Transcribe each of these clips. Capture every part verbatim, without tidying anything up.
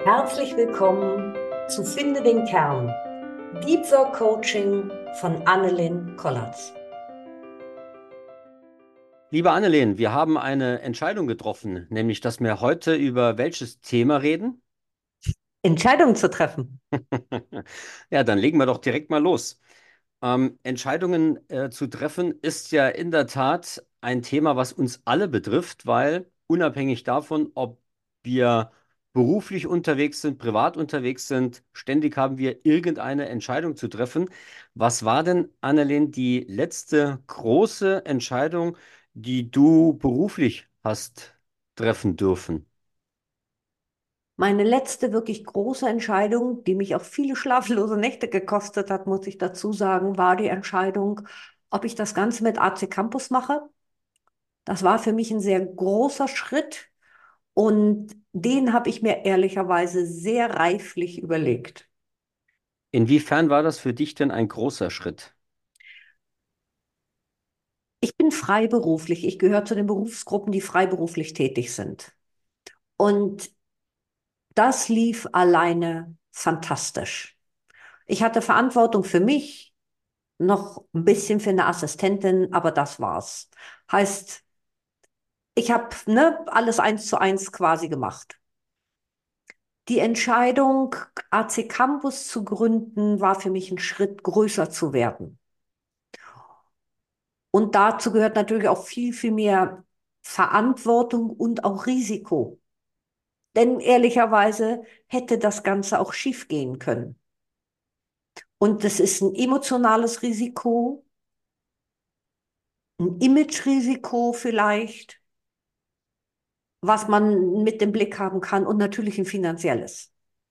Herzlich willkommen zu Finde den Kern, Deep Work Coaching von Annelien Kollatz. Liebe Annelien, wir haben eine Entscheidung getroffen, nämlich, dass wir heute über welches Thema reden? Entscheidungen zu treffen. Ja, dann legen wir doch direkt mal los. Ähm, Entscheidungen äh, zu treffen ist ja in der Tat ein Thema, was uns alle betrifft, weil unabhängig davon, ob wir beruflich unterwegs sind, privat unterwegs sind, ständig haben wir irgendeine Entscheidung zu treffen. Was war denn, Annelien, die letzte große Entscheidung, die du beruflich hast treffen dürfen? Meine letzte wirklich große Entscheidung, die mich auch viele schlaflose Nächte gekostet hat, muss ich dazu sagen, war die Entscheidung, ob ich das Ganze mit A C Campus mache. Das war für mich ein sehr großer Schritt und den habe ich mir ehrlicherweise sehr reiflich überlegt. Inwiefern war das für dich denn ein großer Schritt? Ich bin freiberuflich. Ich gehöre zu den Berufsgruppen, die freiberuflich tätig sind. Und das lief alleine fantastisch. Ich hatte Verantwortung für mich, noch ein bisschen für eine Assistentin, aber das war's. Heißt, ich habe ne, alles eins zu eins quasi gemacht. Die Entscheidung, A C Campus zu gründen, war für mich ein Schritt größer zu werden. Und dazu gehört natürlich auch viel, viel mehr Verantwortung und auch Risiko. Denn ehrlicherweise hätte das Ganze auch schief gehen können. Und das ist ein emotionales Risiko, ein Image-Risiko vielleicht, was man mit dem Blick haben kann und natürlich ein finanzielles.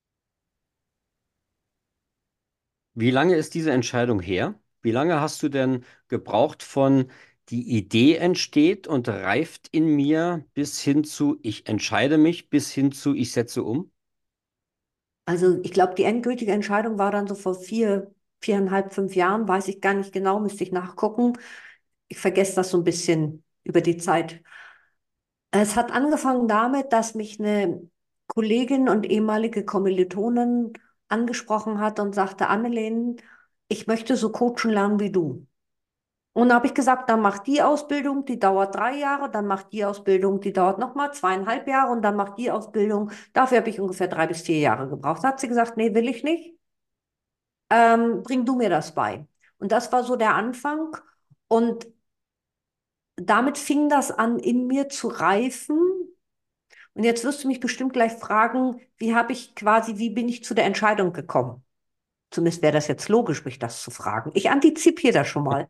Wie lange ist diese Entscheidung her? Wie lange hast du denn gebraucht von die Idee entsteht und reift in mir bis hin zu ich entscheide mich, bis hin zu ich setze um? Also ich glaube, die endgültige Entscheidung war dann so vor vier, viereinhalb, fünf Jahren, weiß ich gar nicht genau, müsste ich nachgucken. Ich vergesse das so ein bisschen über die Zeit. Es hat angefangen damit, dass mich eine Kollegin und ehemalige Kommilitonin angesprochen hat und sagte, Annelien, ich möchte so coachen lernen wie du. Und da habe ich gesagt, dann mach die Ausbildung, die dauert drei Jahre, dann mach die Ausbildung, die dauert nochmal zweieinhalb Jahre und dann mach die Ausbildung. Dafür habe ich ungefähr drei bis vier Jahre gebraucht. Da hat sie gesagt, nee, will ich nicht. Ähm, bring du mir das bei. Und das war so der Anfang. Und damit fing das an, in mir zu reifen. Und jetzt wirst du mich bestimmt gleich fragen, wie habe ich quasi, wie bin ich zu der Entscheidung gekommen? Zumindest wäre das jetzt logisch, mich das zu fragen. Ich antizipiere das schon mal.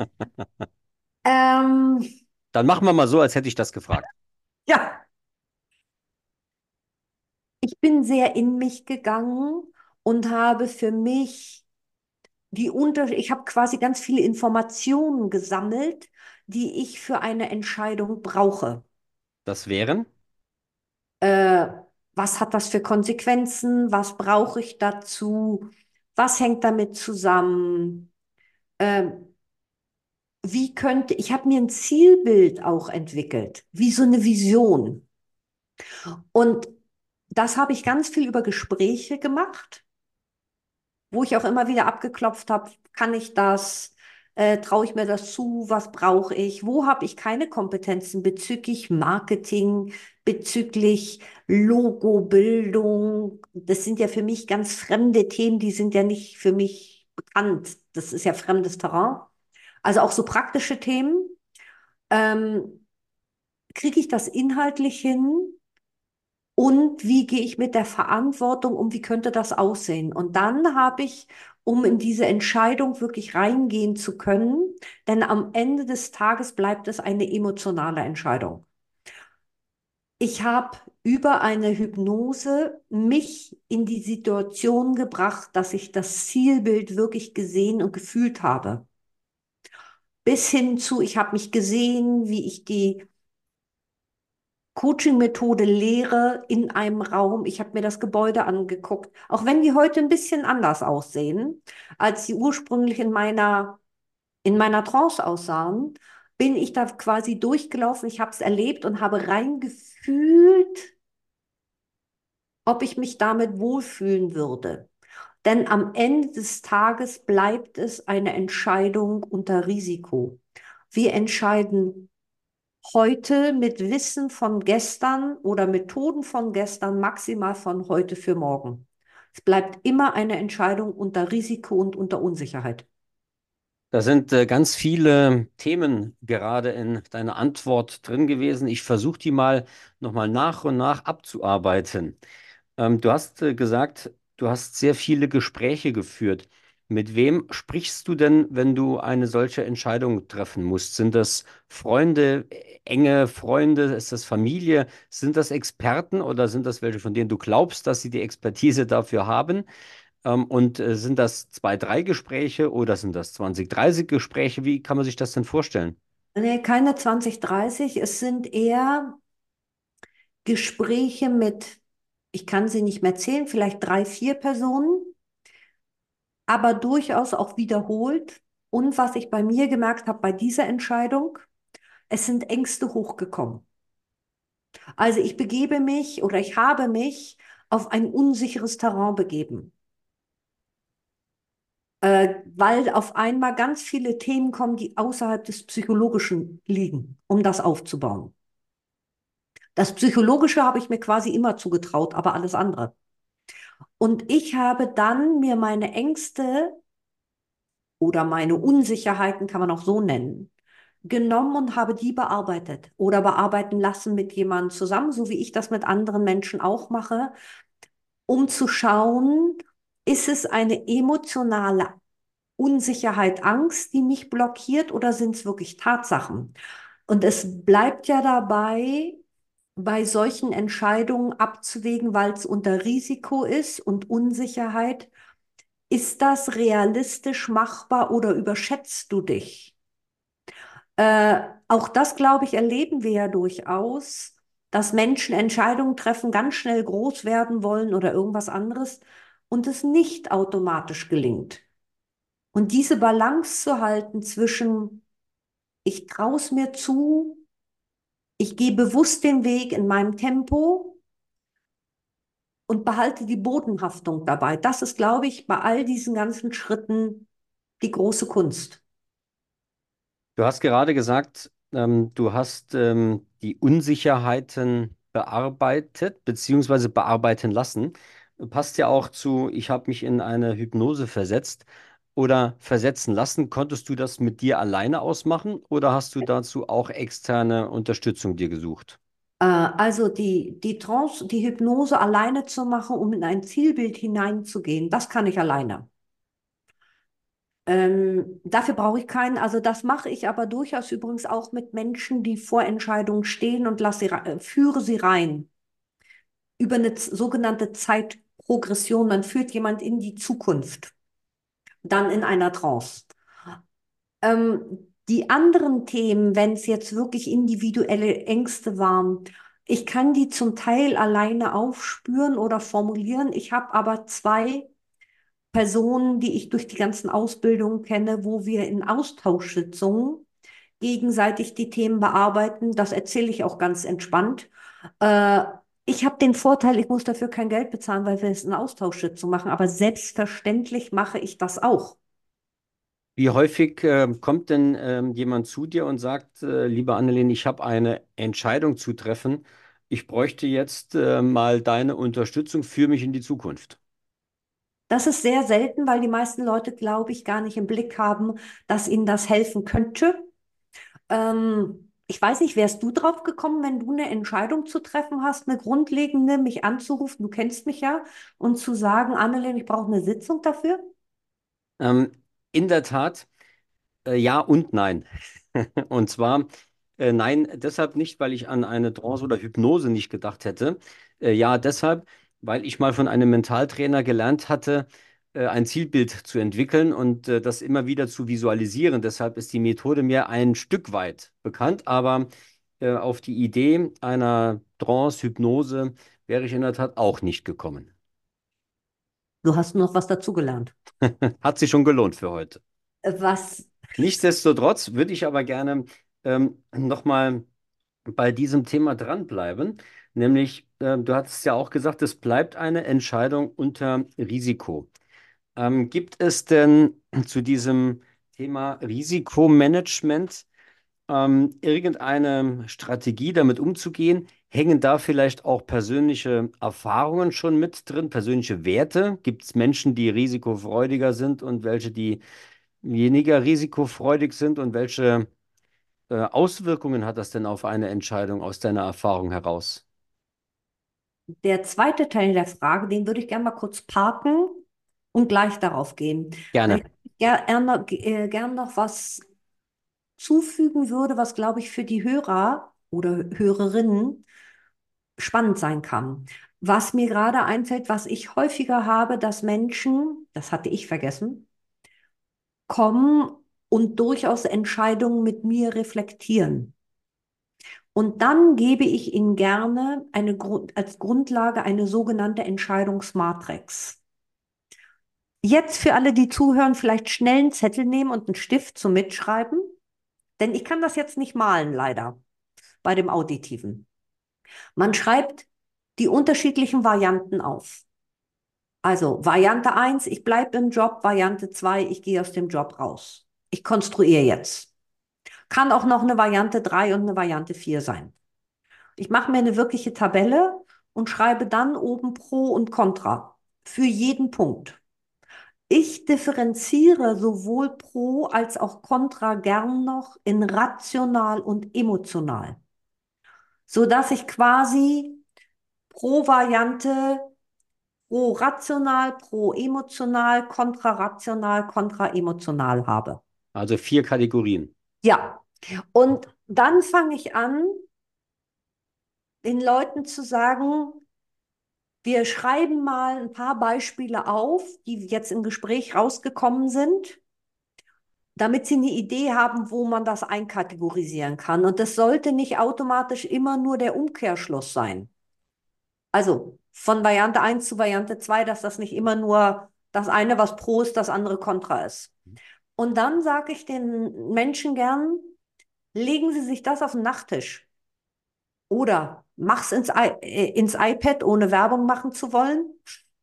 Ähm, Dann machen wir mal so, als hätte ich das gefragt. ja, ich bin sehr in mich gegangen und habe für mich die Unter ich habe quasi ganz viele Informationen gesammelt, die ich für eine Entscheidung brauche. Das wären? Äh, Was hat das für Konsequenzen? Was brauche ich dazu? Was hängt damit zusammen? Ähm, Wie könnte, ich habe mir ein Zielbild auch entwickelt, wie so eine Vision. Und das habe ich ganz viel über Gespräche gemacht, wo ich auch immer wieder abgeklopft habe, kann ich das, äh, traue ich mir das zu, was brauche ich, wo habe ich keine Kompetenzen bezüglich Marketing, bezüglich Logobildung. Das sind ja für mich ganz fremde Themen, die sind ja nicht für mich bekannt. Das ist ja fremdes Terrain. Also auch so praktische Themen. Ähm, Kriege ich das inhaltlich hin? Und wie gehe ich mit der Verantwortung um? Wie könnte das aussehen? Und dann habe ich, um in diese Entscheidung wirklich reingehen zu können, denn am Ende des Tages bleibt es eine emotionale Entscheidung. Ich habe über eine Hypnose mich in die Situation gebracht, dass ich das Zielbild wirklich gesehen und gefühlt habe. Bis hin zu, ich habe mich gesehen, wie ich die Coaching-Methode Lehre in einem Raum. Ich habe mir das Gebäude angeguckt, auch wenn die heute ein bisschen anders aussehen, als sie ursprünglich in meiner, in meiner Trance aussahen, bin ich da quasi durchgelaufen. Ich habe es erlebt und habe reingefühlt, ob ich mich damit wohlfühlen würde. Denn am Ende des Tages bleibt es eine Entscheidung unter Risiko. Wir entscheiden heute mit Wissen von gestern oder Methoden von gestern, maximal von heute für morgen. Es bleibt immer eine Entscheidung unter Risiko und unter Unsicherheit. Da sind äh, ganz viele Themen gerade in deiner Antwort drin gewesen. Ich versuche die mal nochmal nach und nach abzuarbeiten. Ähm, du hast äh, gesagt, du hast sehr viele Gespräche geführt. Mit wem sprichst du denn, wenn du eine solche Entscheidung treffen musst? Sind das Freunde, äh, enge Freunde? Ist das Familie? Sind das Experten oder sind das welche, von denen du glaubst, dass sie die Expertise dafür haben? Ähm, und äh, sind das zwei, drei Gespräche oder sind das zwanzig, dreißig Gespräche? Wie kann man sich das denn vorstellen? Nee, keine zwanzig, dreißig. Es sind eher Gespräche mit, ich kann sie nicht mehr zählen, vielleicht drei, vier Personen, aber durchaus auch wiederholt. Und was ich bei mir gemerkt habe bei dieser Entscheidung, es sind Ängste hochgekommen. Also ich begebe mich oder ich habe mich auf ein unsicheres Terrain begeben, äh, weil auf einmal ganz viele Themen kommen, die außerhalb des Psychologischen liegen, um das aufzubauen. Das Psychologische habe ich mir quasi immer zugetraut, aber alles andere. Und ich habe dann mir meine Ängste oder meine Unsicherheiten, kann man auch so nennen, genommen und habe die bearbeitet oder bearbeiten lassen mit jemandem zusammen, so wie ich das mit anderen Menschen auch mache, um zu schauen, ist es eine emotionale Unsicherheit, Angst, die mich blockiert oder sind es wirklich Tatsachen? Und es bleibt ja dabei, bei solchen Entscheidungen abzuwägen, weil es unter Risiko ist und Unsicherheit. Ist das realistisch machbar oder überschätzt du dich? Äh, auch das, glaube ich, erleben wir ja durchaus, dass Menschen Entscheidungen treffen, ganz schnell groß werden wollen oder irgendwas anderes und es nicht automatisch gelingt. Und diese Balance zu halten zwischen, ich traue es mir zu, ich gehe bewusst den Weg in meinem Tempo und behalte die Bodenhaftung dabei. Das ist, glaube ich, bei all diesen ganzen Schritten die große Kunst. Du hast gerade gesagt, ähm, du hast ähm, die Unsicherheiten bearbeitet beziehungsweise bearbeiten lassen. Passt ja auch zu, ich habe mich in eine Hypnose versetzt oder versetzen lassen. Konntest du das mit dir alleine ausmachen oder hast du dazu auch externe Unterstützung dir gesucht? Äh, also die, die Trance, die Hypnose alleine zu machen, um in ein Zielbild hineinzugehen, das kann ich alleine. Ähm, dafür brauche ich keinen. Also das mache ich aber durchaus übrigens auch mit Menschen, die vor Entscheidungen stehen und lasse sie, rei- äh, führe sie rein über eine z- sogenannte Zeitprogression. Man führt jemand in die Zukunft, dann in einer Trance. Ähm, die anderen Themen, wenn es jetzt wirklich individuelle Ängste waren, ich kann die zum Teil alleine aufspüren oder formulieren. Ich habe aber zwei Personen, die ich durch die ganzen Ausbildungen kenne, wo wir in Austauschsitzungen gegenseitig die Themen bearbeiten. Das erzähle ich auch ganz entspannt. Äh, Ich habe den Vorteil, ich muss dafür kein Geld bezahlen, weil wir es in Austauschsitzung machen, aber selbstverständlich mache ich das auch. Wie häufig ähm, kommt denn ähm, jemand zu dir und sagt, äh, liebe Annelien, ich habe eine Entscheidung zu treffen. Ich bräuchte jetzt äh, mal deine Unterstützung für mich in die Zukunft. Das ist sehr selten, weil die meisten Leute, glaube ich, gar nicht im Blick haben, dass ihnen das helfen könnte. Ähm, ich weiß nicht, wärst du drauf gekommen, wenn du eine Entscheidung zu treffen hast, eine grundlegende, mich anzurufen, du kennst mich ja, und zu sagen, Annelien, ich brauche eine Sitzung dafür? Ähm, in der Tat, äh, ja und nein. Und zwar, äh, nein, deshalb nicht, weil ich an eine Trance oder Hypnose nicht gedacht hätte. Äh, ja, deshalb, weil ich mal von einem Mentaltrainer gelernt hatte, äh, ein Zielbild zu entwickeln und äh, das immer wieder zu visualisieren. Deshalb ist die Methode mir ein Stück weit bekannt, aber äh, auf die Idee einer Trance, Hypnose wäre ich in der Tat auch nicht gekommen. Du hast noch was dazugelernt. Hat sich schon gelohnt für heute. Äh, Was, Nichtsdestotrotz würde ich aber gerne ähm, nochmal bei diesem Thema dranbleiben. Nämlich, äh, du hattest ja auch gesagt, es bleibt eine Entscheidung unter Risiko. Ähm, gibt es denn zu diesem Thema Risikomanagement ähm, irgendeine Strategie, damit umzugehen? Hängen da vielleicht auch persönliche Erfahrungen schon mit drin, persönliche Werte? Gibt es Menschen, die risikofreudiger sind und welche, die weniger risikofreudig sind? Und welche äh, Auswirkungen hat das denn auf eine Entscheidung aus deiner Erfahrung heraus? Der zweite Teil der Frage, den würde ich gerne mal kurz parken und gleich darauf gehen, weil Gerne. ich gerne äh, gern noch was zufügen würde, was, glaube ich, für die Hörer oder Hörerinnen spannend sein kann. Was mir gerade einfällt, was ich häufiger habe, dass Menschen, das hatte ich vergessen, kommen und durchaus Entscheidungen mit mir reflektieren. Und dann gebe ich ihnen gerne eine Grund, als Grundlage eine sogenannte Entscheidungsmatrix. Jetzt für alle, die zuhören, vielleicht schnell einen Zettel nehmen und einen Stift zum Mitschreiben, denn ich kann das jetzt nicht malen, leider, bei dem Auditiven. Man schreibt die unterschiedlichen Varianten auf. Also Variante eins: ich bleibe im Job, Variante zwei: ich gehe aus dem Job raus. Ich konstruiere jetzt. Kann auch noch eine Variante drei und eine Variante vier sein. Ich mache mir eine wirkliche Tabelle und schreibe dann oben Pro und Contra für jeden Punkt. Ich differenziere sowohl Pro als auch Contra gern noch in rational und emotional, sodass ich quasi pro Variante pro rational, pro emotional, kontrarational, kontraemotional habe. Also vier Kategorien. Ja, und dann fange ich an, den Leuten zu sagen, wir schreiben mal ein paar Beispiele auf, die jetzt im Gespräch rausgekommen sind, damit sie eine Idee haben, wo man das einkategorisieren kann. Und das sollte nicht automatisch immer nur der Umkehrschluss sein. Also von Variante eins zu Variante zwei, dass das nicht immer nur das eine, was pro ist, das andere kontra ist. Und dann sage ich den Menschen gern, legen Sie sich das auf den Nachttisch oder mach's ins, I äh, ins iPad, ohne Werbung machen zu wollen.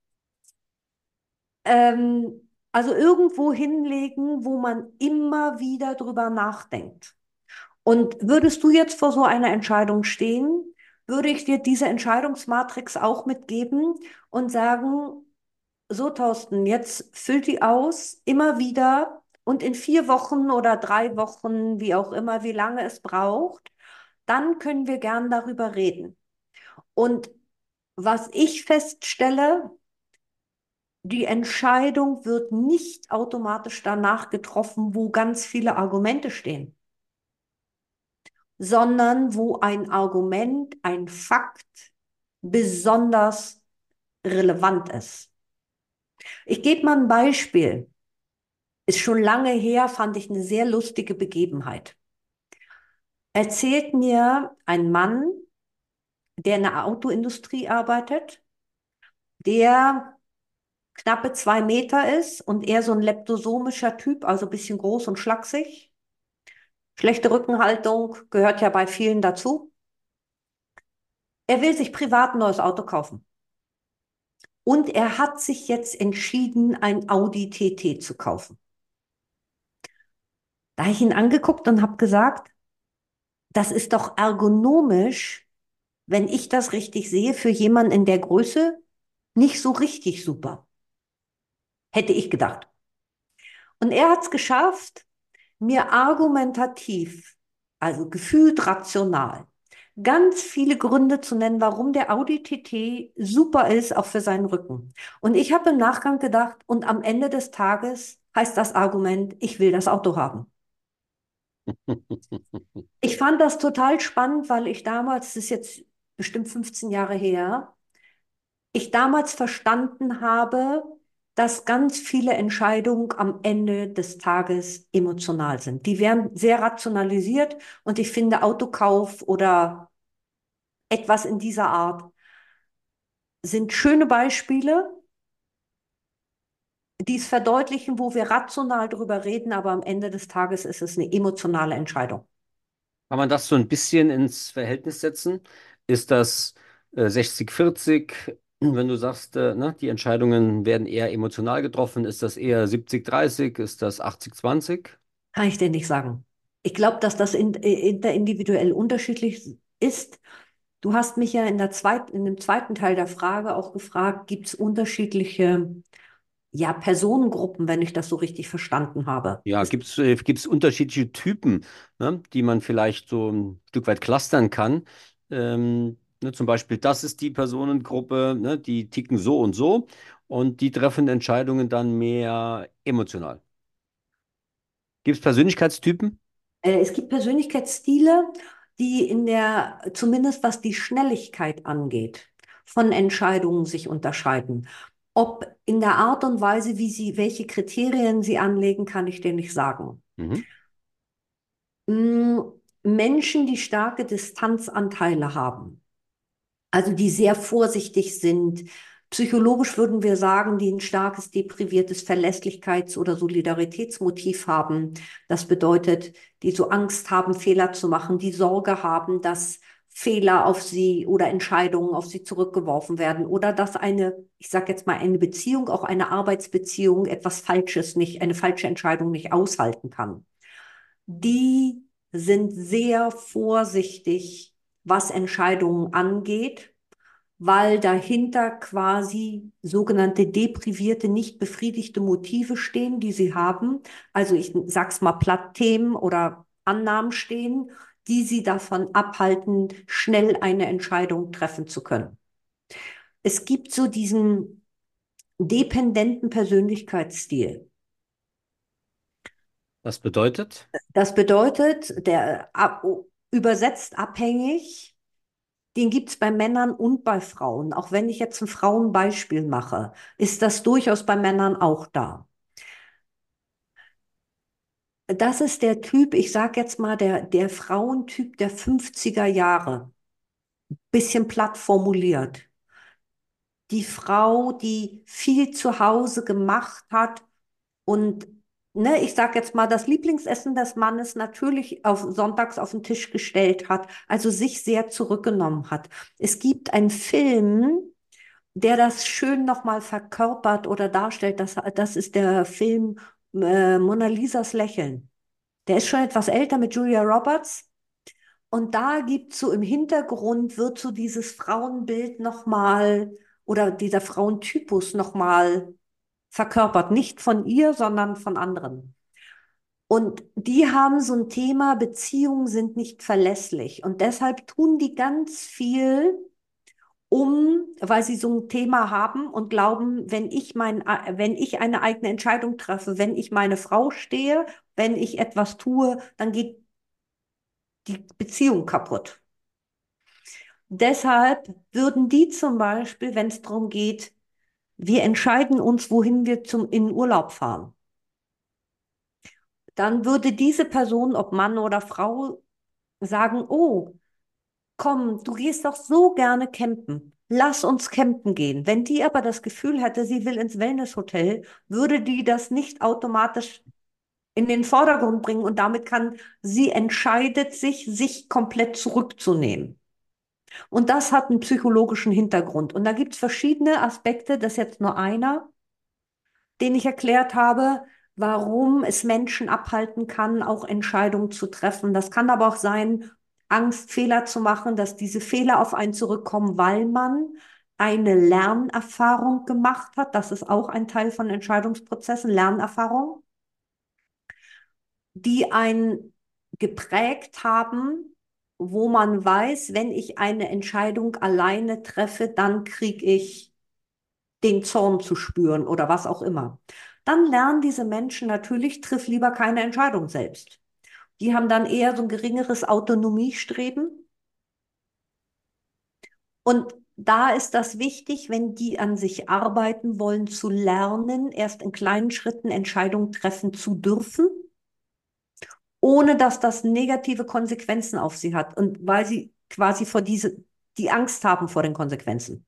Ähm, also irgendwo hinlegen, wo man immer wieder drüber nachdenkt. Und würdest du jetzt vor so einer Entscheidung stehen, würde ich dir diese Entscheidungsmatrix auch mitgeben und sagen, so Thorsten, jetzt füll die aus, immer wieder und in vier Wochen oder drei Wochen, wie auch immer, wie lange es braucht, dann können wir gern darüber reden. Und was ich feststelle, die Entscheidung wird nicht automatisch danach getroffen, wo ganz viele Argumente stehen, sondern wo ein Argument, ein Fakt besonders relevant ist. Ich gebe mal ein Beispiel. Ist schon lange her, fand ich eine sehr lustige Begebenheit. Erzählt mir ein Mann, der in der Autoindustrie arbeitet, der knappe zwei Meter ist und eher so ein leptosomischer Typ, also ein bisschen groß und schlaksig. Schlechte Rückenhaltung gehört ja bei vielen dazu. Er will sich privat ein neues Auto kaufen. Und er hat sich jetzt entschieden, ein Audi T T zu kaufen. Da habe ich ihn angeguckt und habe gesagt, das ist doch ergonomisch, wenn ich das richtig sehe, für jemanden in der Größe nicht so richtig super. Hätte ich gedacht. Und er hat es geschafft, mir argumentativ, also gefühlt rational, ganz viele Gründe zu nennen, warum der Audi T T super ist, auch für seinen Rücken. Und ich habe im Nachgang gedacht, und am Ende des Tages heißt das Argument, ich will das Auto haben. Ich fand das total spannend, weil ich damals, das ist jetzt bestimmt fünfzehn Jahre her, ich damals verstanden habe, dass ganz viele Entscheidungen am Ende des Tages emotional sind. Die werden sehr rationalisiert und ich finde Autokauf oder etwas in dieser Art sind schöne Beispiele, die es verdeutlichen, wo wir rational drüber reden, aber am Ende des Tages ist es eine emotionale Entscheidung. Kann man das so ein bisschen ins Verhältnis setzen? Ist das äh, sechzig vierzig, wenn du sagst, äh, ne, die Entscheidungen werden eher emotional getroffen? Ist das eher siebzig dreißig? Ist das achtzig zwanzig? Kann ich dir nicht sagen. Ich glaube, dass das in, äh, interindividuell unterschiedlich ist. Du hast mich ja in der zweiten, in dem zweiten Teil der Frage auch gefragt, gibt es unterschiedliche, ja, Personengruppen, wenn ich das so richtig verstanden habe. Ja, Es, gibt es äh, gibt's unterschiedliche Typen, ne, die man vielleicht so ein Stück weit clustern kann? Ähm, ne, zum Beispiel, das ist die Personengruppe, ne, die ticken so und so und die treffen Entscheidungen dann mehr emotional. Gibt es Persönlichkeitstypen? äh, es gibt Persönlichkeitsstile, die in der, zumindest was die Schnelligkeit angeht, von Entscheidungen sich unterscheiden. Ob in der Art und Weise, wie sie, welche Kriterien sie anlegen, kann ich dir nicht sagen. Mhm. Mm, Menschen, die starke Distanzanteile haben, also die sehr vorsichtig sind. Psychologisch würden wir sagen, die ein starkes depriviertes Verlässlichkeits- oder Solidaritätsmotiv haben. Das bedeutet, die so Angst haben, Fehler zu machen, die Sorge haben, dass Fehler auf sie oder Entscheidungen auf sie zurückgeworfen werden oder dass eine, ich sage jetzt mal, eine Beziehung, auch eine Arbeitsbeziehung, etwas Falsches nicht, eine falsche Entscheidung nicht aushalten kann. Die sind sehr vorsichtig, was Entscheidungen angeht, weil dahinter quasi sogenannte deprivierte, nicht befriedigte Motive stehen, die sie haben. Also ich sag's mal platt, Themen oder Annahmen stehen, die sie davon abhalten, schnell eine Entscheidung treffen zu können. Es gibt so diesen dependenten Persönlichkeitsstil. Das bedeutet, Das bedeutet, der ab, übersetzt abhängig. Den gibt es bei Männern und bei Frauen. Auch wenn ich jetzt ein Frauenbeispiel mache, ist das durchaus bei Männern auch da. Das ist der Typ, ich sage jetzt mal, der, der Frauentyp der fünfziger Jahre. Bisschen platt formuliert. Die Frau, die viel zu Hause gemacht hat und, ne, ich sage jetzt mal, das Lieblingsessen des Mannes natürlich auf, sonntags auf den Tisch gestellt hat, also sich sehr zurückgenommen hat. Es gibt einen Film, der das schön nochmal verkörpert oder darstellt. Das, das ist der Film äh, Mona Lisas Lächeln. Der ist schon etwas älter mit Julia Roberts. Und da gibt so im Hintergrund wird so dieses Frauenbild nochmal oder dieser Frauentypus nochmal verkörpert. Nicht von ihr, sondern von anderen. Und die haben so ein Thema, Beziehungen sind nicht verlässlich. Und deshalb tun die ganz viel, um, weil sie so ein Thema haben und glauben, wenn ich mein, wenn ich eine eigene Entscheidung treffe, wenn ich meine Frau stehe, wenn ich etwas tue, dann geht die Beziehung kaputt. Deshalb würden die zum Beispiel, wenn es darum geht, wir entscheiden uns, wohin wir zum, in Urlaub fahren, dann würde diese Person, ob Mann oder Frau, sagen, oh, komm, du gehst doch so gerne campen. Lass uns campen gehen. Wenn die aber das Gefühl hätte, sie will ins Wellnesshotel, würde die das nicht automatisch in den Vordergrund bringen und damit kann sie entscheidet sich, sich komplett zurückzunehmen. Und das hat einen psychologischen Hintergrund. Und da gibt es verschiedene Aspekte, das ist jetzt nur einer, den ich erklärt habe, warum es Menschen abhalten kann, auch Entscheidungen zu treffen. Das kann aber auch sein, Angst, Fehler zu machen, dass diese Fehler auf einen zurückkommen, weil man eine Lernerfahrung gemacht hat. Das ist auch ein Teil von Entscheidungsprozessen, Lernerfahrung, die einen geprägt haben, wo man weiß, wenn ich eine Entscheidung alleine treffe, dann kriege ich den Zorn zu spüren oder was auch immer. Dann lernen diese Menschen natürlich, triff lieber keine Entscheidung selbst. Die haben dann eher so ein geringeres Autonomiestreben. Und da ist das wichtig, wenn die an sich arbeiten wollen, zu lernen, erst in kleinen Schritten Entscheidungen treffen zu dürfen, ohne dass das negative Konsequenzen auf sie hat und weil sie quasi vor diese, die Angst haben vor den Konsequenzen.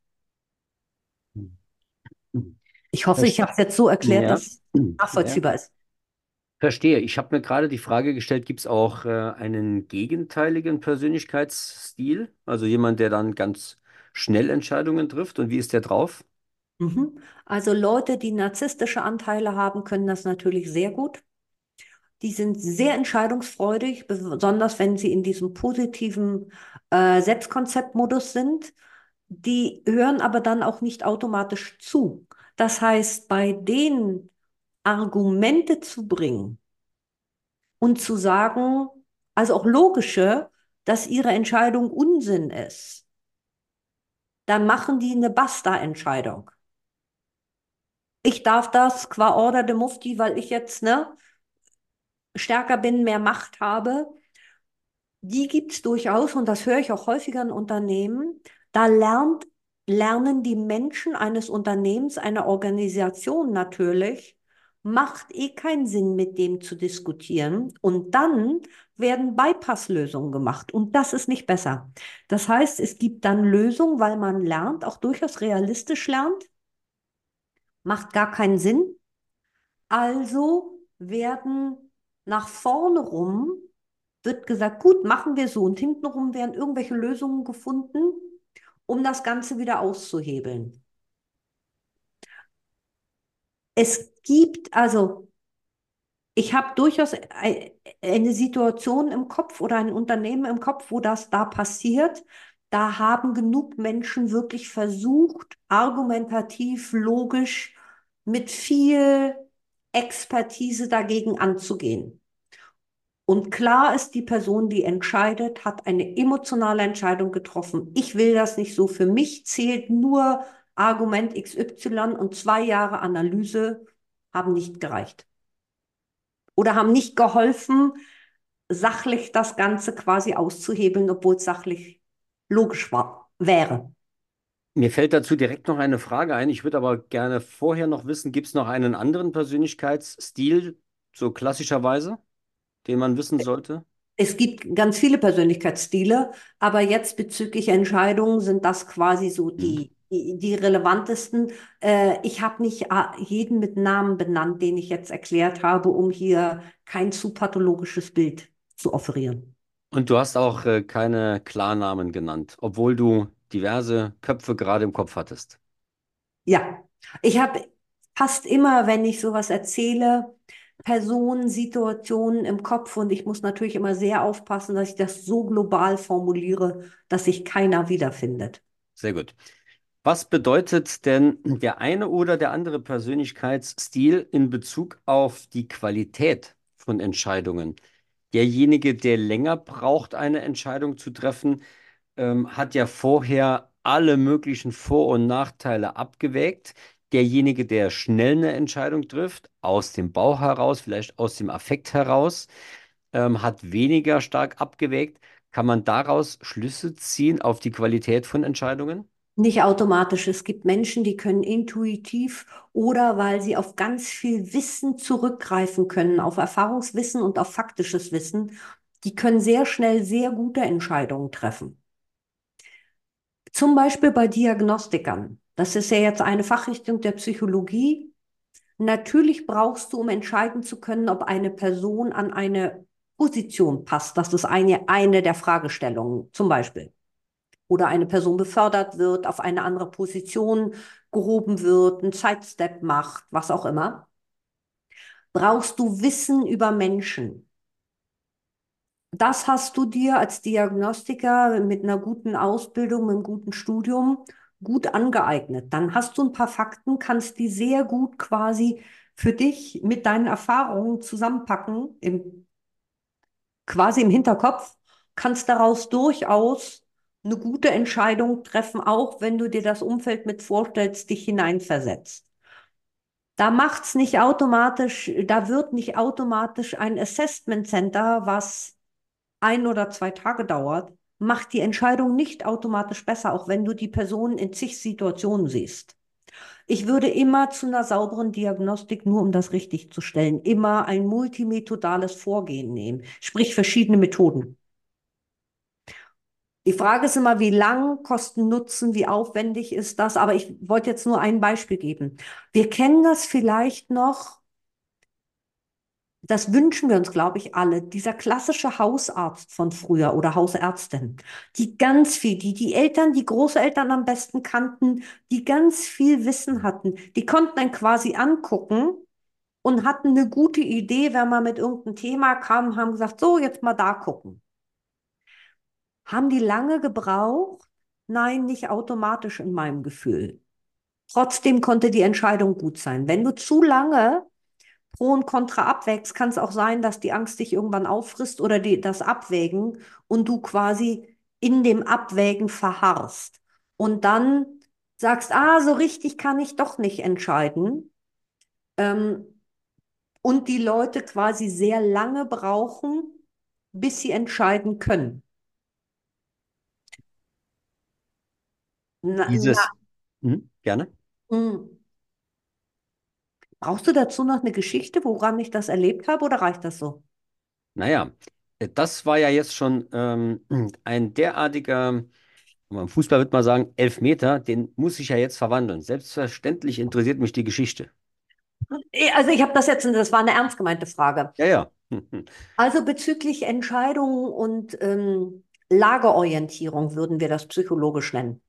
Ich hoffe, das, ich habe es jetzt so erklärt, ja, dass es ja, nachvollziehbar ist. Verstehe. Ich habe mir gerade die Frage gestellt, gibt es auch äh, einen gegenteiligen Persönlichkeitsstil? Also jemand, der dann ganz schnell Entscheidungen trifft und wie ist der drauf? Mhm. Also Leute, die narzisstische Anteile haben, können das natürlich sehr gut. Die sind sehr entscheidungsfreudig, besonders wenn sie in diesem positiven äh, Selbstkonzeptmodus sind. Die hören aber dann auch nicht automatisch zu. Das heißt, bei denen Argumente zu bringen und zu sagen, also auch logische, dass ihre Entscheidung Unsinn ist, dann machen die eine Basta-Entscheidung. Ich darf das qua Order de Mufti, weil ich jetzt ne, stärker bin, mehr Macht habe. Die gibt es durchaus und das höre ich auch häufiger in Unternehmen. Da lernt, lernen die Menschen eines Unternehmens, einer Organisation natürlich, macht eh keinen Sinn, mit dem zu diskutieren. Und dann werden Bypass-Lösungen gemacht und das ist nicht besser. Das heißt, es gibt dann Lösungen, weil man lernt, auch durchaus realistisch lernt, macht gar keinen Sinn. Also werden nach vorne rum wird gesagt, gut, machen wir so. Und hintenrum werden irgendwelche Lösungen gefunden, um das Ganze wieder auszuhebeln. Es gibt, also ich habe durchaus ei- eine Situation im Kopf oder ein Unternehmen im Kopf, wo das da passiert. Da haben genug Menschen wirklich versucht, argumentativ, logisch, mit viel Expertise dagegen anzugehen. Und klar ist, die Person, die entscheidet, hat eine emotionale Entscheidung getroffen. Ich will das nicht so. Für mich zählt nur Argument X Y und zwei Jahre Analyse haben nicht gereicht. Oder haben nicht geholfen, sachlich das Ganze quasi auszuhebeln, obwohl es sachlich logisch war, wäre. Mir fällt dazu direkt noch eine Frage ein. Ich würde aber gerne vorher noch wissen, gibt es noch einen anderen Persönlichkeitsstil, so klassischerweise, den man wissen sollte? Es gibt ganz viele Persönlichkeitsstile, aber jetzt bezüglich Entscheidungen sind das quasi so Hm. die, die, die relevantesten. Äh, ich habe nicht ah, jeden mit Namen benannt, den ich jetzt erklärt habe, um hier kein zu pathologisches Bild zu offerieren. Und du hast auch äh, keine Klarnamen genannt, obwohl du diverse Köpfe gerade im Kopf hattest. Ja, ich habe fast immer, wenn ich sowas erzähle, Personen, Situationen im Kopf und ich muss natürlich immer sehr aufpassen, dass ich das so global formuliere, dass sich keiner wiederfindet. Sehr gut. Was bedeutet denn der eine oder der andere Persönlichkeitsstil in Bezug auf die Qualität von Entscheidungen? Derjenige, der länger braucht, eine Entscheidung zu treffen, ähm, hat ja vorher alle möglichen Vor- und Nachteile abgewägt. Derjenige, der schnell eine Entscheidung trifft, aus dem Bauch heraus, vielleicht aus dem Affekt heraus, ähm, hat weniger stark abgewägt. Kann man daraus Schlüsse ziehen auf die Qualität von Entscheidungen? Nicht automatisch. Es gibt Menschen, die können intuitiv oder weil sie auf ganz viel Wissen zurückgreifen können, auf Erfahrungswissen und auf faktisches Wissen, die können sehr schnell sehr gute Entscheidungen treffen. Zum Beispiel bei Diagnostikern. Das ist ja jetzt eine Fachrichtung der Psychologie. Natürlich brauchst du, um entscheiden zu können, ob eine Person an eine Position passt. Das ist eine, eine der Fragestellungen, zum Beispiel. Oder eine Person befördert wird, auf eine andere Position gehoben wird, einen Sidestep macht, was auch immer, brauchst du Wissen über Menschen. Das hast du dir als Diagnostiker mit einer guten Ausbildung, mit einem guten Studium gut angeeignet. Dann hast du ein paar Fakten, kannst die sehr gut quasi für dich mit deinen Erfahrungen zusammenpacken, im, quasi im Hinterkopf, kannst daraus durchaus eine gute Entscheidung treffen, auch wenn du dir das Umfeld mit vorstellst, dich hineinversetzt. Da macht's nicht automatisch, da wird nicht automatisch ein Assessment Center, was ein oder zwei Tage dauert, macht die Entscheidung nicht automatisch besser, auch wenn du die Person in zig Situationen siehst. Ich würde immer zu einer sauberen Diagnostik, nur um das richtig zu stellen, immer ein multimethodales Vorgehen nehmen, sprich verschiedene Methoden. Die Frage ist immer, wie lang, Kosten, Nutzen, wie aufwendig ist das? Aber ich wollte jetzt nur ein Beispiel geben. Wir kennen das vielleicht noch Das wünschen wir uns, glaube ich, alle. Dieser klassische Hausarzt von früher oder Hausärztin, die ganz viel, die die Eltern, die Großeltern am besten kannten, die ganz viel Wissen hatten, die konnten einen quasi angucken und hatten eine gute Idee, wenn man mit irgendeinem Thema kam, haben gesagt, so, jetzt mal da gucken. Haben die lange gebraucht? Nein, nicht automatisch in meinem Gefühl. Trotzdem konnte die Entscheidung gut sein. Wenn du zu lange Pro und Contra abwägst, kann es auch sein, dass die Angst dich irgendwann auffrisst oder die, das Abwägen und du quasi in dem Abwägen verharrst. Und dann sagst, ah, so richtig kann ich doch nicht entscheiden. Ähm, und die Leute quasi sehr lange brauchen, bis sie entscheiden können. Na, na, Dieses, mhm, gerne. hm. Brauchst du dazu noch eine Geschichte, woran ich das erlebt habe, oder reicht das so? Naja, äh, das war ja jetzt schon ähm, ein derartiger, beim Fußball würde man sagen, Elfmeter, den muss ich ja jetzt verwandeln. Selbstverständlich interessiert mich die Geschichte. Eh, Also ich habe das jetzt, das war eine ernst gemeinte Frage. Ja, ja. Also bezüglich Entscheidungen und ähm, Lageorientierung würden wir das psychologisch nennen.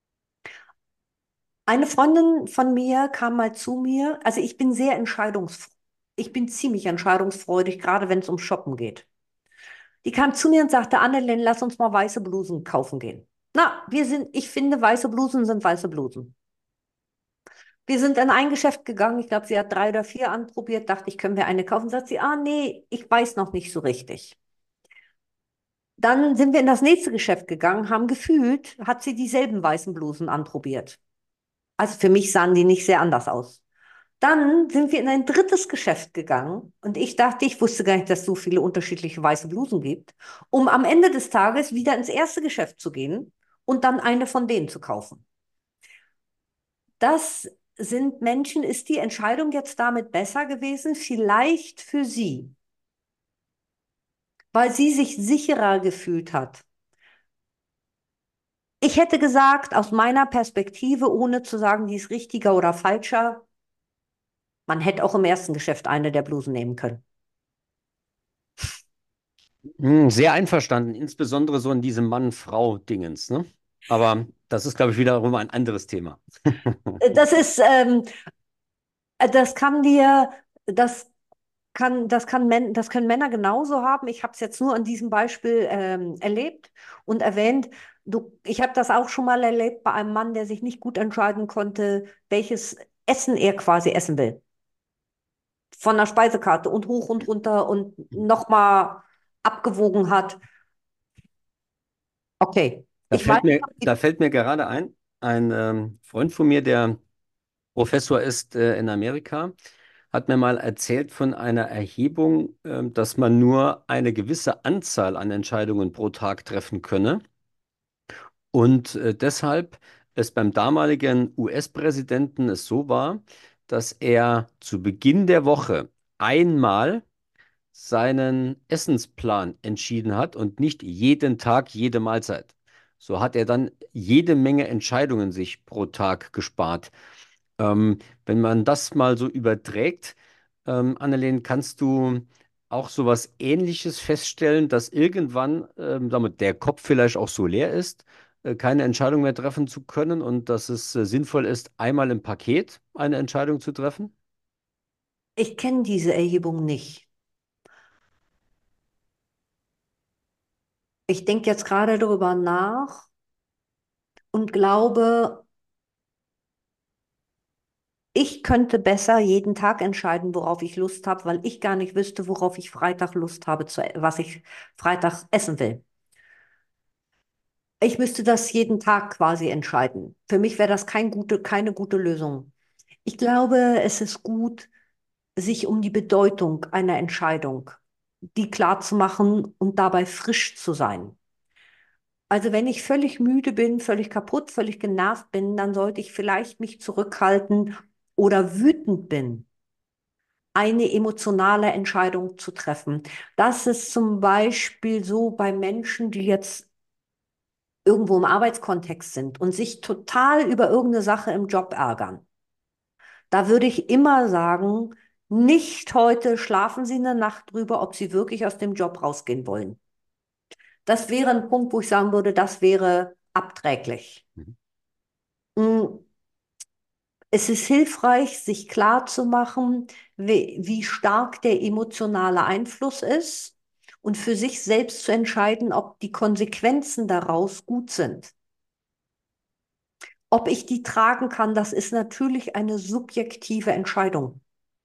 Eine Freundin von mir kam mal zu mir, also ich bin sehr entscheidungsfreudig, ich bin ziemlich entscheidungsfreudig, gerade wenn es um Shoppen geht. Die kam zu mir und sagte, Annelien, lass uns mal weiße Blusen kaufen gehen. Na, wir sind, ich finde, weiße Blusen sind weiße Blusen. Wir sind in ein Geschäft gegangen, ich glaube, sie hat drei oder vier anprobiert, dachte ich, können wir eine kaufen? Sagt sie, ah nee, ich weiß noch nicht so richtig. Dann sind wir in das nächste Geschäft gegangen, haben gefühlt, hat sie dieselben weißen Blusen anprobiert. Also für mich sahen die nicht sehr anders aus. Dann sind wir in ein drittes Geschäft gegangen und ich dachte, ich wusste gar nicht, dass es so viele unterschiedliche weiße Blusen gibt, um am Ende des Tages wieder ins erste Geschäft zu gehen und dann eine von denen zu kaufen. Das sind Menschen, ist die Entscheidung jetzt damit besser gewesen? Vielleicht für sie, weil sie sich sicherer gefühlt hat. Ich hätte gesagt, aus meiner Perspektive, ohne zu sagen, die ist richtiger oder falscher, man hätte auch im ersten Geschäft eine der Blusen nehmen können. Hm, sehr einverstanden, insbesondere so in diesem Mann-Frau-Dingens, ne? Aber das ist, glaube ich, wiederum ein anderes Thema. Äh, Das ist, ähm, äh, das kann dir, das kann, das kann Män das können Männer genauso haben. Ich habe es jetzt nur an diesem Beispiel ähm, erlebt und erwähnt. Du, ich habe das auch schon mal erlebt bei einem Mann, der sich nicht gut entscheiden konnte, welches Essen er quasi essen will. Von der Speisekarte und hoch und runter und nochmal abgewogen hat. Okay, Da ich weiß fällt mir, da nicht, fällt mir gerade ein, ein ähm, Freund von mir, der Professor ist äh, in Amerika, hat mir mal erzählt von einer Erhebung, ähm, dass man nur eine gewisse Anzahl an Entscheidungen pro Tag treffen könne. Und äh, deshalb es beim damaligen U S-Präsidenten es so war, dass er zu Beginn der Woche einmal seinen Essensplan entschieden hat und nicht jeden Tag jede Mahlzeit. So hat er dann jede Menge Entscheidungen sich pro Tag gespart. Ähm, wenn man das mal so überträgt, ähm, Annelien, kannst du auch so was Ähnliches feststellen, dass irgendwann ähm, damit der Kopf vielleicht auch so leer ist, äh, keine Entscheidung mehr treffen zu können und dass es äh, sinnvoll ist, einmal im Paket eine Entscheidung zu treffen? ich kenne diese Erhebung nicht. Ich denke jetzt gerade darüber nach und glaube, ich könnte besser jeden Tag entscheiden, worauf ich Lust habe, weil ich gar nicht wüsste, worauf ich Freitag Lust habe, zu, was ich Freitag essen will. Ich müsste das jeden Tag quasi entscheiden. Für mich wäre das kein gute, keine gute Lösung. Ich glaube, es ist gut, sich um die Bedeutung einer Entscheidung, die klar zu machen und dabei frisch zu sein. Also wenn ich völlig müde bin, völlig kaputt, völlig genervt bin, dann sollte ich vielleicht mich zurückhalten oder wütend bin, eine emotionale Entscheidung zu treffen. Das ist zum Beispiel so bei Menschen, die jetzt irgendwo im Arbeitskontext sind und sich total über irgendeine Sache im Job ärgern. Da würde ich immer sagen, Nicht heute schlafen Sie eine Nacht drüber, ob Sie wirklich aus dem Job rausgehen wollen. Das wäre ein Punkt, wo ich sagen würde, das wäre abträglich. Mhm. Mm, Es ist hilfreich, sich klarzumachen, wie, wie stark der emotionale Einfluss ist und für sich selbst zu entscheiden, ob die Konsequenzen daraus gut sind. Ob ich die tragen kann, das ist natürlich eine subjektive Entscheidung.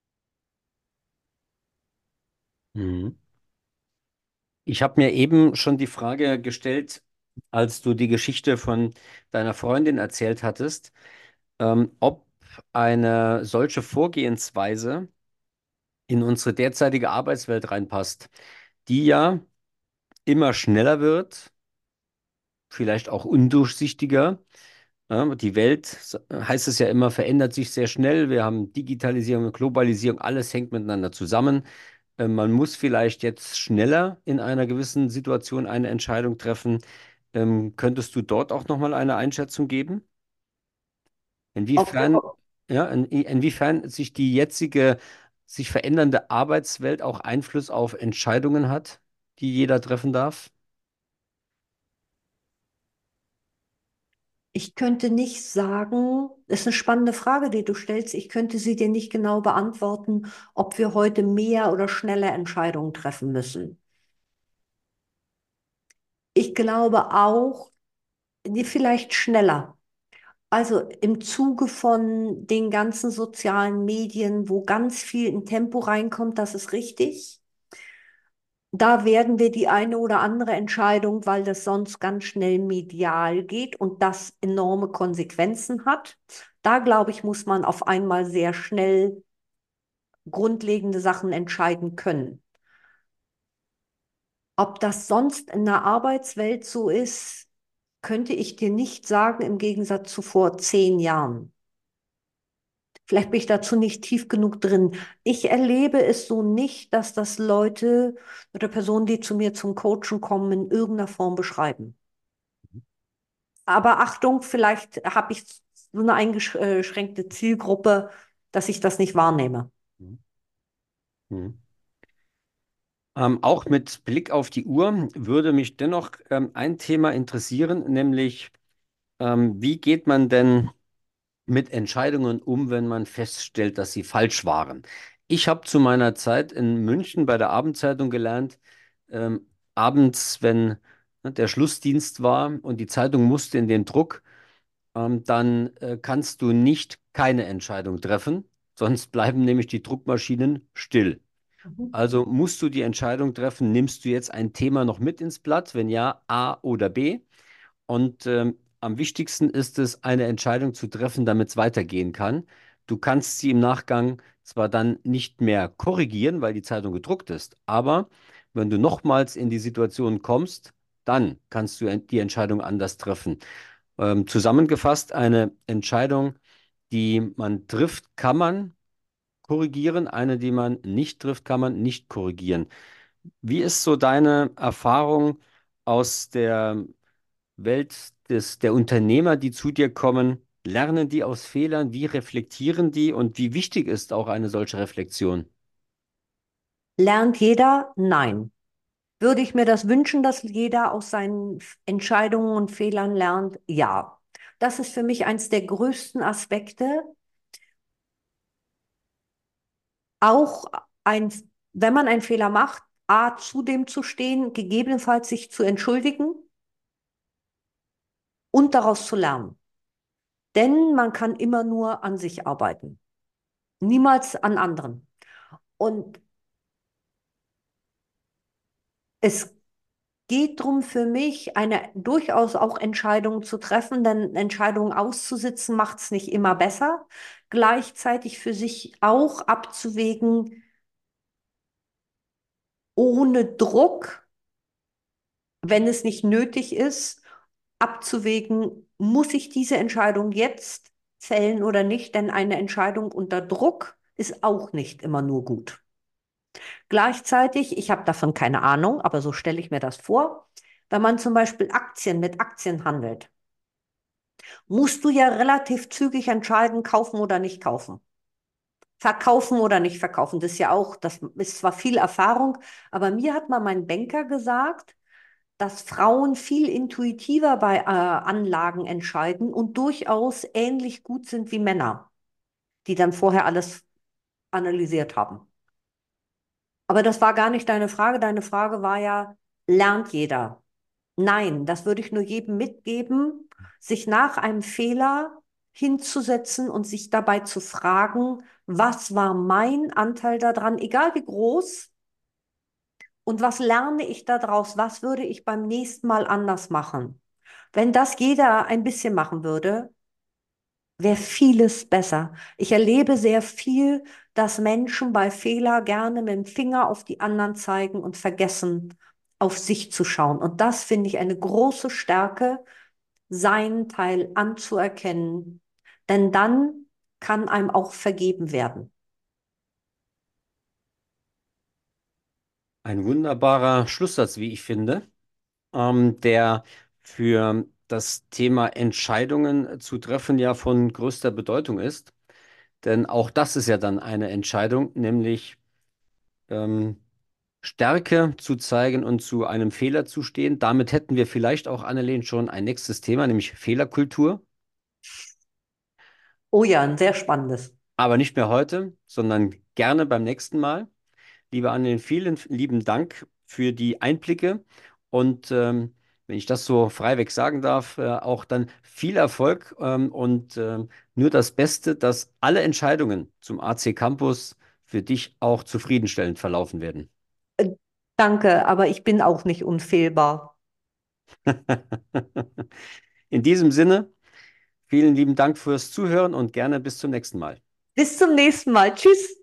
Mhm. Ich habe mir eben schon die Frage gestellt, als du die Geschichte von deiner Freundin erzählt hattest, ähm, ob eine solche Vorgehensweise in unsere derzeitige Arbeitswelt reinpasst, die ja immer schneller wird, vielleicht auch undurchsichtiger. Ja, die Welt, so heißt es ja immer, verändert sich sehr schnell. Wir haben Digitalisierung, Globalisierung, alles hängt miteinander zusammen. Äh, Man muss vielleicht jetzt schneller in einer gewissen Situation eine Entscheidung treffen. Ähm, könntest du dort auch nochmal eine Einschätzung geben? Ob, Inwiefern, ja, in, inwiefern sich die jetzige, sich verändernde Arbeitswelt auch Einfluss auf Entscheidungen hat, die jeder treffen darf? Ich könnte nicht sagen, das ist eine spannende Frage, die du stellst. Ich könnte sie dir nicht genau beantworten, ob wir heute mehr oder schneller Entscheidungen treffen müssen. Ich glaube auch, nee, vielleicht schneller. Also im Zuge von den ganzen sozialen Medien, wo ganz viel in Tempo reinkommt, das ist richtig. Da werden wir die eine oder andere Entscheidung, weil das sonst ganz schnell medial geht und das enorme Konsequenzen hat. Da glaube ich, muss man auf einmal sehr schnell grundlegende Sachen entscheiden können. Ob das sonst in der Arbeitswelt so ist, könnte ich dir nicht sagen, im Gegensatz zu vor zehn Jahren. Vielleicht bin ich dazu nicht tief genug drin. Ich erlebe es so nicht, dass das Leute oder Personen, die zu mir zum Coachen kommen, in irgendeiner Form beschreiben. Aber Achtung, vielleicht habe ich so eine eingeschränkte Zielgruppe, dass ich das nicht wahrnehme. Mhm. Mhm. Ähm, auch mit Blick auf die Uhr würde mich dennoch ähm, ein Thema interessieren, nämlich ähm, wie geht man denn mit Entscheidungen um, wenn man feststellt, dass sie falsch waren? Ich habe zu meiner Zeit in München bei der Abendzeitung gelernt, ähm, abends, wenn ne, der Schlussdienst war und die Zeitung musste in den Druck, ähm, dann äh, kannst du nicht keine Entscheidung treffen, sonst bleiben nämlich die Druckmaschinen still. Mhm. Also musst du die Entscheidung treffen, nimmst du jetzt ein Thema noch mit ins Blatt? Wenn ja, A oder B? Und ähm, am wichtigsten ist es, eine Entscheidung zu treffen, damit es weitergehen kann. Du kannst sie im Nachgang zwar dann nicht mehr korrigieren, weil die Zeitung gedruckt ist, aber wenn du nochmals in die Situation kommst, dann kannst du en- die Entscheidung anders treffen. Ähm, zusammengefasst, eine Entscheidung, die man trifft, kann man korrigieren, eine, die man nicht trifft, kann man nicht korrigieren. Wie ist so deine Erfahrung aus der Welt des, der Unternehmer, die zu dir kommen? Lernen die aus Fehlern? Wie reflektieren die? Und wie wichtig ist auch eine solche Reflexion? Lernt jeder? Nein. Würde ich mir das wünschen, dass jeder aus seinen Entscheidungen und Fehlern lernt? Ja. Das ist für mich eins der größten Aspekte. Auch ein, wenn man einen Fehler macht, A, zu dem zu stehen, gegebenenfalls sich zu entschuldigen und daraus zu lernen. Denn man kann immer nur an sich arbeiten, niemals an anderen. Und es geht darum für mich, eine durchaus auch Entscheidung zu treffen, denn Entscheidungen auszusitzen macht es nicht immer besser. Gleichzeitig für sich auch abzuwägen, ohne Druck, wenn es nicht nötig ist, abzuwägen, muss ich diese Entscheidung jetzt fällen oder nicht, denn eine Entscheidung unter Druck ist auch nicht immer nur gut. Gleichzeitig, ich habe davon keine Ahnung, aber so stelle ich mir das vor, wenn man zum Beispiel Aktien mit Aktien handelt, musst du ja relativ zügig entscheiden, kaufen oder nicht kaufen. verkaufen oder nicht verkaufen. Das ist ja auch, das ist zwar viel Erfahrung, aber mir hat mal mein Banker gesagt, dass Frauen viel intuitiver bei äh, Anlagen entscheiden und durchaus ähnlich gut sind wie Männer, die dann vorher alles analysiert haben. Aber das war gar nicht deine Frage. Deine Frage war ja, lernt jeder? Nein, das würde ich nur jedem mitgeben, sich nach einem Fehler hinzusetzen und sich dabei zu fragen, was war mein Anteil daran, egal wie groß, und was lerne ich daraus, was würde ich beim nächsten Mal anders machen. Wenn das jeder ein bisschen machen würde, wäre vieles besser. Ich erlebe sehr viel, dass Menschen bei Fehler gerne mit dem Finger auf die anderen zeigen und vergessen, auf sich zu schauen. Und das finde ich eine große Stärke, seinen Teil anzuerkennen. Denn dann kann einem auch vergeben werden. Ein wunderbarer Schlusssatz, wie ich finde, ähm, der für das Thema Entscheidungen zu treffen ja von größter Bedeutung ist. Denn auch das ist ja dann eine Entscheidung, nämlich ähm, Stärke zu zeigen und zu einem Fehler zu stehen. Damit hätten wir vielleicht auch, Annelien, schon ein nächstes Thema, nämlich Fehlerkultur. Oh ja, ein sehr spannendes. Aber nicht mehr heute, sondern gerne beim nächsten Mal. Liebe Annelien, vielen lieben Dank für die Einblicke und ähm, wenn ich das so freiweg sagen darf, äh, auch dann viel Erfolg ähm, und ähm, nur das Beste, dass alle Entscheidungen zum A C Campus für dich auch zufriedenstellend verlaufen werden. Äh, Danke, aber ich bin auch nicht unfehlbar. In diesem Sinne, vielen lieben Dank fürs Zuhören und gerne bis zum nächsten Mal. Bis zum nächsten Mal. Tschüss.